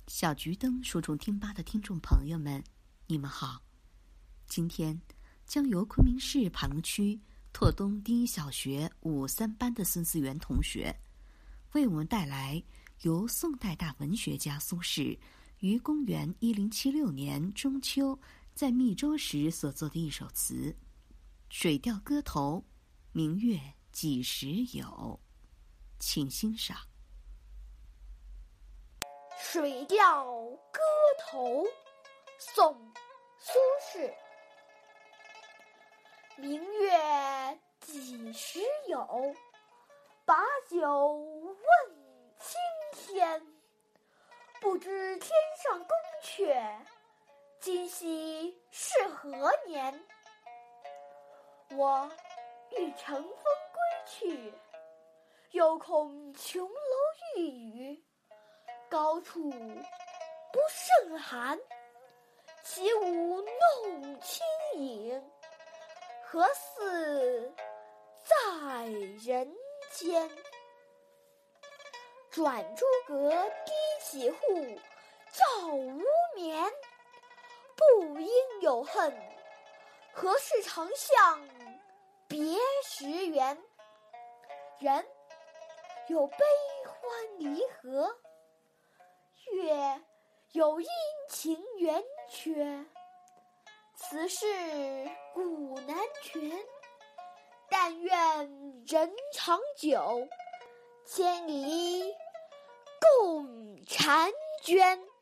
小桔灯书中听吧的听众朋友们，你们好。今天将由昆明市盘龙区拓东第一小学5、3班的孙思源同学为我们带来由宋代大文学家苏轼于公元1076年中秋在密州时所作的一首词《水调歌头·明月几时有》，请欣赏。 水调歌头，宋·苏轼。明月几时有？把酒问青天。不知天上宫阙，今夕是何年？我欲乘风归去，又恐琼楼玉宇，高处不胜寒。起舞弄清影，何似在人间？转朱阁，低绮户，照无眠。不应有恨，何事长向别时圆？人有悲欢离合，月有阴晴圆缺。此事古难全，但愿人长久，千里共婵娟。